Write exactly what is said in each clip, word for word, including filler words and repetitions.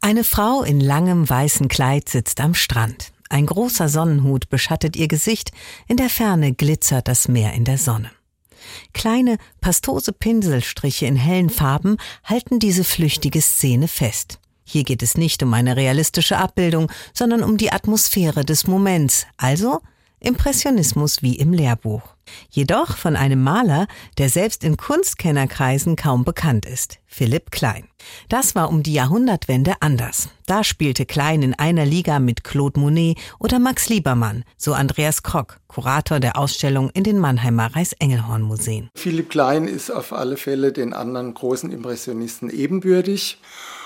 Eine Frau in langem weißen Kleid sitzt am Strand. Ein großer Sonnenhut beschattet ihr Gesicht, in der Ferne glitzert das Meer in der Sonne. Kleine, pastose Pinselstriche in hellen Farben halten diese flüchtige Szene fest. Hier geht es nicht um eine realistische Abbildung, sondern um die Atmosphäre des Moments, also Impressionismus wie im Lehrbuch. Jedoch von einem Maler, der selbst in Kunstkennerkreisen kaum bekannt ist, Philipp Klein. Das war um die Jahrhundertwende anders. Da spielte Klein in einer Liga mit Claude Monet oder Max Liebermann, so Andreas Krock, Kurator der Ausstellung in den Mannheimer Reichs-Engelhorn-Museen. Philipp Klein ist auf alle Fälle den anderen großen Impressionisten ebenbürtig.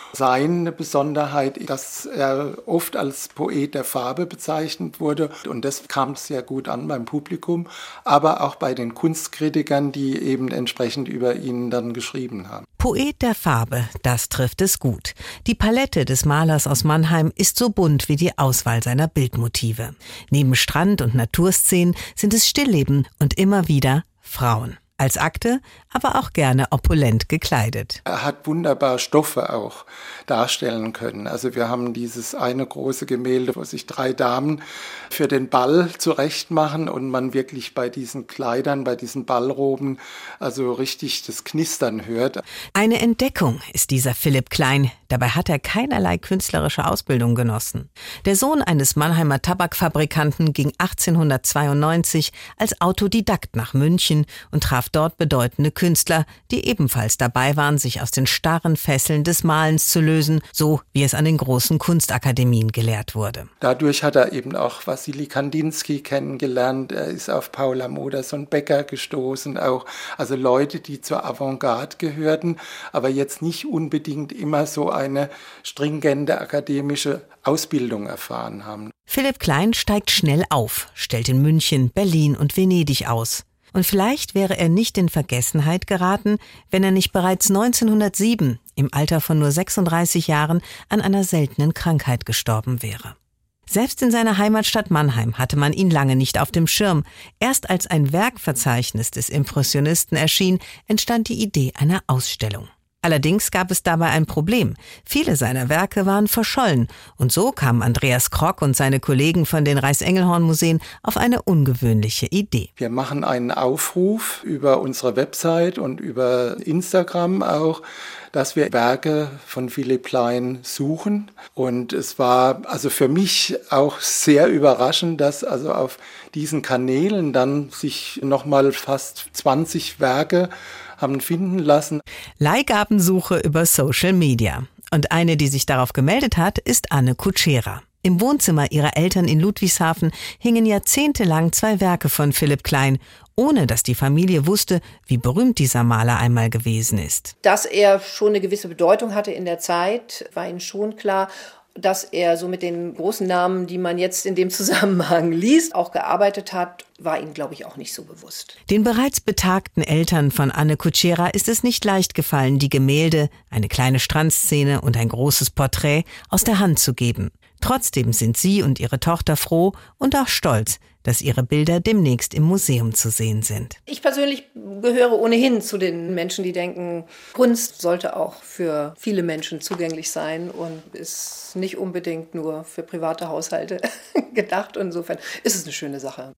Seine Besonderheit, dass er oft als Poet der Farbe bezeichnet wurde, und das kam sehr gut an beim Publikum, aber auch bei den Kunstkritikern, die eben entsprechend über ihn dann geschrieben haben. Poet der Farbe, das trifft es gut. Die Palette des Malers aus Mannheim ist so bunt wie die Auswahl seiner Bildmotive. Neben Strand- und Naturszenen sind es Stillleben und immer wieder Frauen. Als Akte, aber auch gerne opulent gekleidet. Er hat wunderbar Stoffe auch darstellen können. Also wir haben dieses eine große Gemälde, wo sich drei Damen für den Ball zurechtmachen und man wirklich bei diesen Kleidern, bei diesen Ballroben also richtig das Knistern hört. Eine Entdeckung ist dieser Philipp Klein. Dabei hat er keinerlei künstlerische Ausbildung genossen. Der Sohn eines Mannheimer Tabakfabrikanten ging achtzehnhundertzweiundneunzig als Autodidakt nach München und traf dort bedeutende Künstler, die ebenfalls dabei waren, sich aus den starren Fesseln des Malens zu lösen, so wie es an den großen Kunstakademien gelehrt wurde. Dadurch hat er eben auch Wassily Kandinsky kennengelernt, er ist auf Paula Modersohn-Becker gestoßen, auch also Leute, die zur Avantgarde gehörten, aber jetzt nicht unbedingt immer so eine stringente akademische Ausbildung erfahren haben. Philipp Klein steigt schnell auf, stellt in München, Berlin und Venedig aus. Und vielleicht wäre er nicht in Vergessenheit geraten, wenn er nicht bereits neunzehnhundertsieben, im Alter von nur sechsunddreißig Jahren, an einer seltenen Krankheit gestorben wäre. Selbst in seiner Heimatstadt Mannheim hatte man ihn lange nicht auf dem Schirm. Erst als ein Werkverzeichnis des Impressionisten erschien, entstand die Idee einer Ausstellung. Allerdings gab es dabei ein Problem. Viele seiner Werke waren verschollen und so kamen Andreas Krock und seine Kollegen von den Reichs-Engelhorn-Museen auf eine ungewöhnliche Idee. Wir machen einen Aufruf über unsere Website und über Instagram auch, dass wir Werke von Philipp Klein suchen. Und es war also für mich auch sehr überraschend, dass also auf diesen Kanälen dann sich nochmal fast zwanzig Werke haben finden lassen. Leihgabensuche über Social Media. Und eine, die sich darauf gemeldet hat, ist Anne Kutschera. Im Wohnzimmer ihrer Eltern in Ludwigshafen hingen jahrzehntelang zwei Werke von Philipp Klein, ohne dass die Familie wusste, wie berühmt dieser Maler einmal gewesen ist. Dass er schon eine gewisse Bedeutung hatte in der Zeit, war ihnen schon klar. Dass er so mit den großen Namen, die man jetzt in dem Zusammenhang liest, auch gearbeitet hat, war ihm, glaube ich, auch nicht so bewusst. Den bereits betagten Eltern von Anne Kutschera ist es nicht leicht gefallen, die Gemälde, eine kleine Strandszene und ein großes Porträt aus der Hand zu geben. Trotzdem sind sie und ihre Tochter froh und auch stolz, dass ihre Bilder demnächst im Museum zu sehen sind. Ich persönlich gehöre ohnehin zu den Menschen, die denken, Kunst sollte auch für viele Menschen zugänglich sein und ist nicht unbedingt nur für private Haushalte gedacht. Insofern ist es eine schöne Sache.